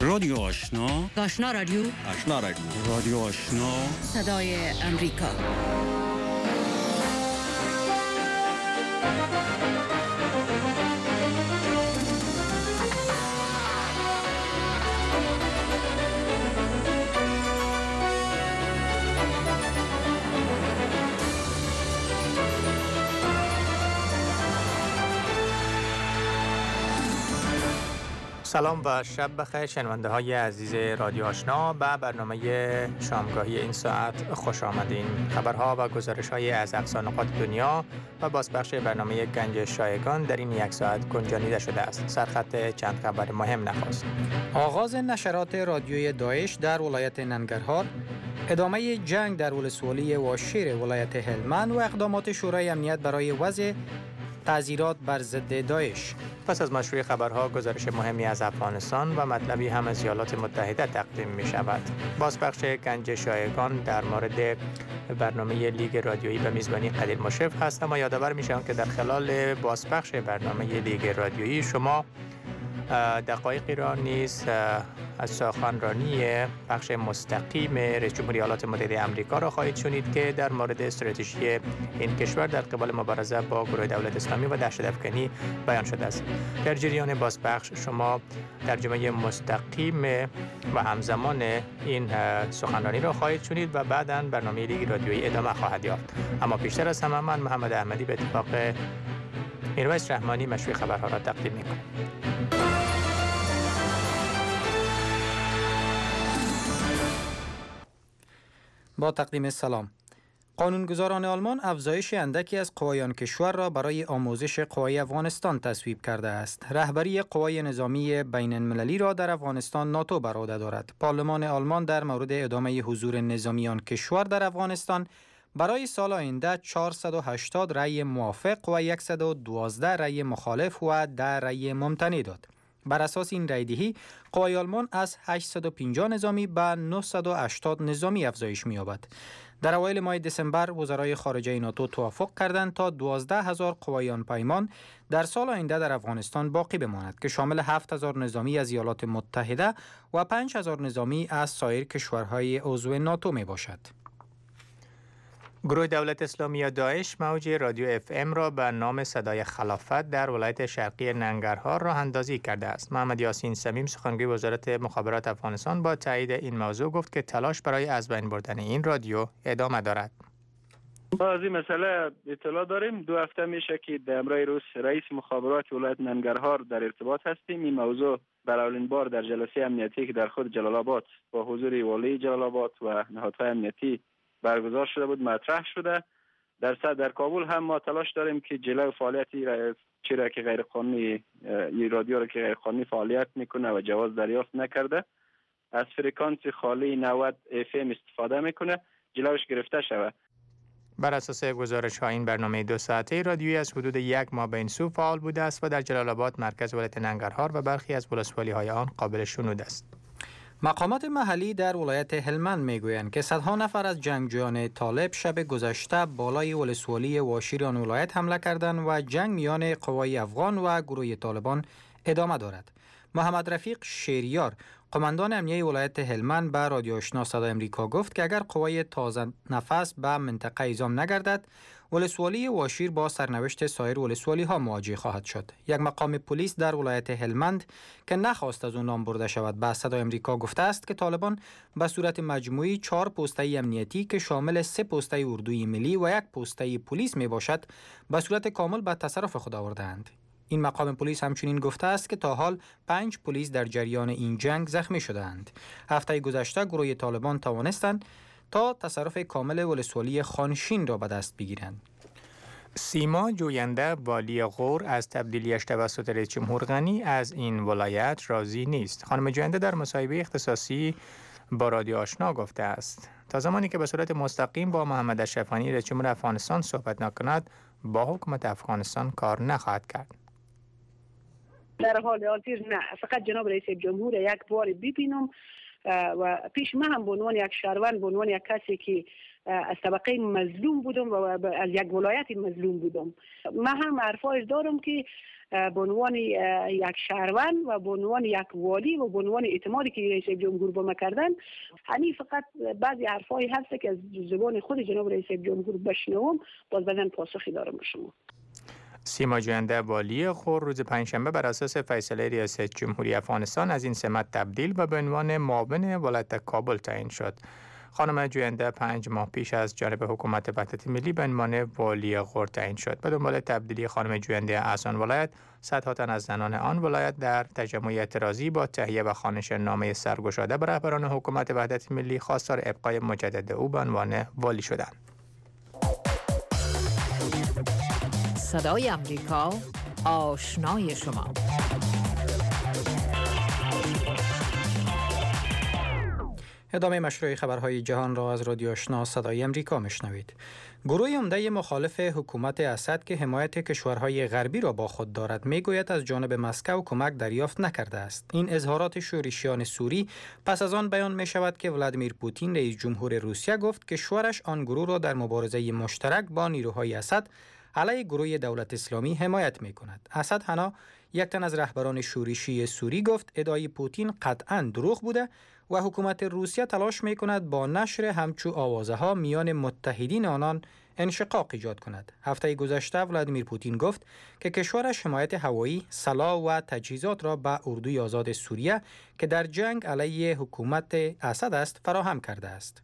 رادیو آشنا، آشنا رادیو، آشنا رادیو، رادیو آشنا، صدای امریکا. سلام و شب بخیر شنونده های عزیز رادیو آشنا. به برنامه شامگاهی این ساعت خوش آمدین. خبرها و گزارش های از اقصا نقاط دنیا و بازپخش برنامه گنج شایگان در این یک ساعت گنجانیده شده است. سرخط چند خبر مهم نخست. آغاز نشرات رادیوی داعش در ولایت ننگرهار، ادامه جنگ در ولسوالی واشیر ولایت هلمند و اقدامات شورای امنیت برای وضع تعزیرات بر ضد داعش. پس از مشروع خبرها گزارش مهمی از افغانستان و مطلبی هم از ایالات متحده تقدیم می شود. بازپخش گنج شایگان در مورد برنامه لیگ رادیویی به میزبانی قدیر مشرف هست، اما یادآور می شوم که در خلال بازپخش برنامه لیگ رادیویی شما دقایقی را نیز از سخنرانی بخش مستقیم رئیس جمهوری ایالات متحده آمریکا را خواهید شنید که در مورد استراتژی این کشور در قبال مبارزه با گروه دولت اسلامی و دهشت‌افکنی بیان شده است. در جریان بازپخش شما ترجمه مستقیم و همزمان این سخنرانی را خواهید شنید و بعداً برنامه لیگ رادیویی ادامه خواهد یافت. اما پیشتر از همه من محمد احمدی به اتفاق میرویس رحمانی مشروع خبرها را تقدیم می‌کنم. با تقدیم سلام. قانونگذاران آلمان افزایش اندکی از قوای آن کشور را برای آموزش قوای افغانستان تصویب کرده است. رهبری قوای نظامی بین المللی را در افغانستان ناتو بر عهده دارد. پارلمان آلمان در مورد ادامه حضور نظامی آن کشور در افغانستان برای سال آینده 480 رأی موافق و 112 رأی مخالف و 10 رأی ممتنع داد. بر اساس این رأی‌دهی قوای آلمان از 850 نظامی به 980 نظامی افزایش می‌یابد. در اوایل ماه دسامبر وزرای خارجه ناتو توافق کردند تا 12,000 قوای آن پیمان در سال آینده در افغانستان باقی بماند که شامل 7,000 نظامی از ایالات متحده و 5,000 نظامی از سایر کشورهای عضو ناتو میباشد. گروه دولت اسلامی یا داعش موج رادیو FM را به نام صدای خلافت در ولایت شرقی ننگرهار راه اندازی کرده است. محمد یاسین صمیم سخنگوی وزارت مخابرات افغانستان با تایید این موضوع گفت که تلاش برای از بین بردن این رادیو ادامه دارد. ما از این مسئله اطلاع داریم. 2 هفته میشه که در امرای روز رئیس مخابرات ولایت ننگرهار در ارتباط هستیم. این موضوع برای اولین بار در جلسه امنیتی که در خود جلال آباد با حضور والی جلال آباد و نهادهای امنیتی برگزار شده بود مطرح شده. در کابل هم ما تلاش داریم که جلوی فعالیتی چرا که غیر قانونی این رادیو را که غیر قانونی فعالیت میکنه و جواز دریافت نکرده از فرکانس خالی 90 FM استفاده میکنه جلوش گرفته شود. بر اساس گزارش ها این برنامه 2 ساعته رادیویی از حدود 1 ماه به این سو فعال بوده است و در جلال آباد مرکز ولایت ننگرهار و برخی از ولسوالی های آن قابل شنود است. مقامات محلی در ولایت هلمند میگویند که صدها نفر از جنگجویان طالب شب گذشته بالای ولسوالی واشیر آن ولایت حمله کردند و جنگ میان قوای افغان و گروه طالبان ادامه دارد. محمد رفیق شیریار قماندان امنیه ولایت هلمند به رادیو آشنا صدای امریکا گفت که اگر قوای تازه نفس به منطقه اعزام نگردد ولسوالی واشیر با سرنوشت سایر ولسوالی ها مواجه خواهد شد. یک مقام پلیس در ولایت هلمند که نخواست از او نام برده شود به صدای امریکا گفته است که طالبان به صورت مجموعی 4 پوسته امنیتی که شامل 3 پوسته اردوی ملی و 1 پوسته پلیس می باشد به صورت کامل به تصرف خود آورده‌اند. این مقام پلیس همچنین گفته است که تا حال 5 پلیس در جریان این جنگ زخمی شده‌اند. هفته گذشته گروه طالبان توانستند تا تصرف کامل ولسوالی خانشین را به دست بگیرند. سیما جوینده والی غور از تبدیلیش توسط رئیس جمهور غنی از این ولایت راضی نیست. خانم جوینده در مصاحبه اختصاصی با رادیو آشنا گفته است تا زمانی که به صورت مستقیم با محمد اشرف غنی رئیس جمهور افغانستان صحبت نکند با حکومت افغانستان کار نخواهد کرد. در حال حاضر نه، فقط جناب رئیس جمهور یک بار ببینم و پیش من هم به عنوان یک شهروند، به عنوان یک کسی که از طبقه مظلوم بودم و از یک ولایت مظلوم بودم، من هم حرفای دارم که به عنوان یک شهروند و به عنوان یک والی و به عنوان اعتمادی که رئیس جمهور با ما کردن، همین فقط بعضی حرفایی هست که از زبان خود جناب رئیس جمهور بشنوم، باز بدن پاسخی دارم به شما. سیما جوینده والی خور روز پنجشنبه بر اساس فیصله ریاست جمهوری افغانستان از این سمت تبدیل و به عنوان معاون ولایت کابل تعیین شد. خانم جوینده 5 ماه پیش از جانب حکومت وحدت ملی به عنوان والی خور تعیین شد. به دنبال تبدیلی خانم جوینده از آن ولایت، صدها تن از زنان آن ولایت در تجمع اعتراضی با تهیه و خوانش نامه سرگشاده به رهبران حکومت وحدت ملی خواستار ابقای مجدد او به عنوان والی شدند. صدای امریکا، آشنای شما. ادامه مشروع خبرهای جهان را از رادیو آشنا صدای امریکا میشنوید. گروه عمده مخالف حکومت اسد که حمایت کشورهای غربی را با خود دارد میگوید از جانب مسکو کمک دریافت نکرده است. این اظهارات شورشیان سوری پس از آن بیان می شود که ولادیمیر پوتین رئیس جمهور روسیه گفت کشورش آن گروه را در مبارزه مشترک با نیروهای اسد علیه گروه دولت اسلامی حمایت می کند. اسد حنا، یک تن از رهبران شورشی سوری، گفت ادعای پوتین قطعاً دروغ بوده و حکومت روسیه تلاش می کند با نشر همچو آوازه ها میان متحدین آنان انشقاق ایجاد کند. هفته گذشته ولادیمیر پوتین گفت که کشورش حمایت هوایی، سلاح و تجهیزات را به اردوی آزاد سوریه که در جنگ علیه حکومت اسد است فراهم کرده است.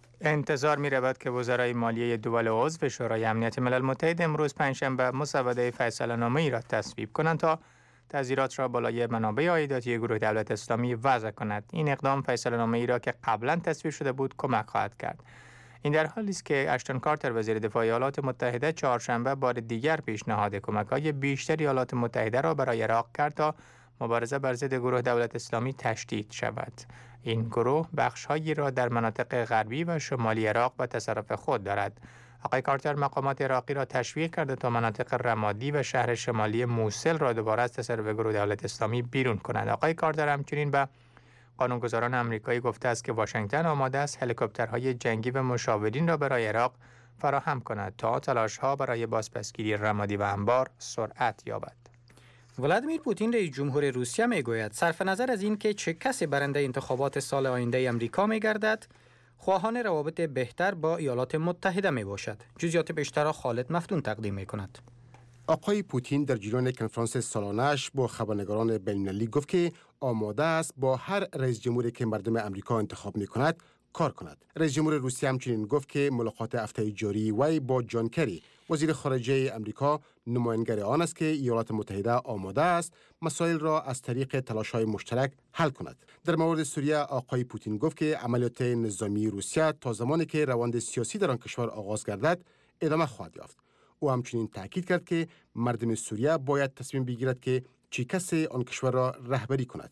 انتظار می رود که وزرای مالیه دول عضو شورای امنیت ملل متحد امروز پنجشنبه مسوده فیصله نامه ای را تصویب کنند تا تذیرات را بالای منابع عایداتی گروه دولت اسلامی وضع کند. این اقدام فیصله نامه ای را که قبلا تصویب شده بود کمک خواهد کرد. این در حالی است که اشتون کارتر وزیر دفاع ایالات متحده چهارشنبه بار دیگر پیشنهاد کمک‌های بیشتری ایالات متحده را برای عراق کرد تا مبارزه بر ضد گروه دولت اسلامی تشدید شود. این گروه بخش‌هایی را در مناطق غربی و شمالی عراق به تصرف خود دارد. آقای کارتر مقامات عراقی را تشویق کرده تا مناطق رمادی و شهر شمالی موصل را دوباره از تصرف گروه دولت اسلامی بیرون کنند. آقای کارتر همچنین به قانونگذاران آمریکایی گفته است که واشنگتن آماده است هلیکوپترهای جنگی و مشاورین را برای عراق فراهم کند تا تلاش‌ها برای بازپسگیری رمادی و انبار سرعت یابد. ولادیمیر پوتین رئیس جمهور روسیه میگوید صرف نظر از این که چه کسی برنده انتخابات سال آینده امریکا میگردد، خواهان روابط بهتر با ایالات متحده می باشد. جزئیات بیشتر را خالد مفتون تقدیم می کند. آقای پوتین در جریان کنفرانس سالانه‌اش با خبرنگاران بین‌المللی گفت که آماده است با هر رئیس جمهوری که مردم امریکا انتخاب می کند کار کند. رئیس جمهور روسیه همچنین گفت که ملاقات هفته جاری وی با جان کری وزیر خارجه امریکا نمایانگر آن است که ایالات متحده آماده است مسائل را از طریق تلاش‌های مشترک حل کند. در مورد سوریه آقای پوتین گفت که عملیات نظامی روسیه تا زمانی که روند سیاسی در آن کشور آغاز گردد ادامه خواهد یافت. او همچنین تاکید کرد که مردم سوریه باید تصمیم بگیرد که چه کسی آن کشور را رهبری کند.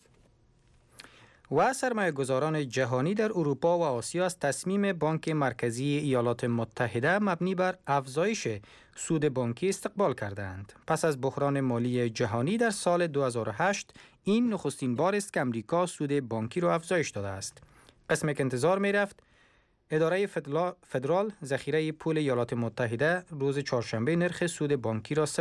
و سرمایه‌گذاران جهانی در اروپا و آسیا از تصمیم بانک مرکزی ایالات متحده مبنی بر افزایش سود بانکی استقبال کردند. پس از بحران مالی جهانی در سال 2008 این نخستین بار است که امریکا سود بانکی را افزایش داده است. قسمی که انتظار می رفت اداره فدرال ذخیره پول ایالات متحده روز چهارشنبه نرخ سود بانکی را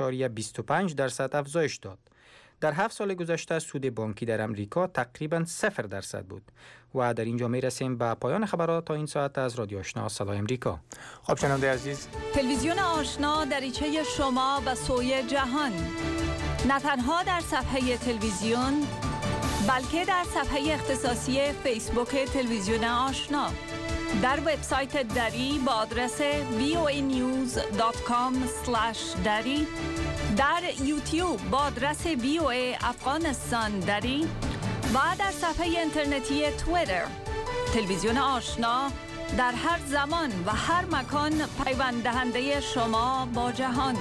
0.25% افزایش داد. در 7 سال گذشته سود بانکی در امریکا تقریباً 0% بود. و در اینجا می رسیم به پایان خبرات تا این ساعت از رادیو آشنا صدای امریکا. خب شنونده عزیز، تلویزیون آشنا دریچه شما و سوی جهان، نه تنها در صفحه تلویزیون بلکه در صفحه اختصاصی فیسبوک تلویزیون آشنا، در وبسایت دری با آدرس voanews.com/dari، در یوتیوب با آدرس VOA افغانستان دری و در صفحه اینترنتی توییتر. تلویزیون آشنا در هر زمان و هر مکان پیوند دهنده شما با جهان.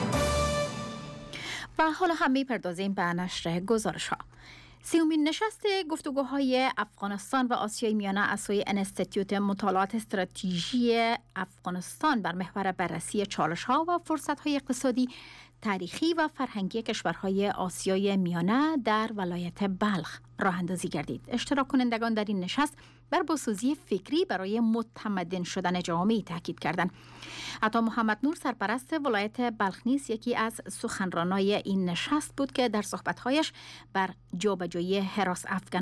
و حالا هم می‌پردازیم به نشر گزارش‌ها. 30مین نشست گفتگوهای افغانستان و آسیای میانه از سوی انستیتوت مطالعات استراتژی افغانستان بر محور بررسی چالش‌ها و فرصت‌های اقتصادی تاریخی و فرهنگی کشورهای آسیای میانه در ولایت بلخ راه اندازی گردید. اشتراک کنندگان در این نشست بر بازسازی فکری برای متمدن شدن جامعه تاکید کردند. عطا محمد نور سرپرست ولایت بلخ نیز یکی از سخنرانای این نشست بود که در صحبت‌هایش بر جابجایی حراس افغان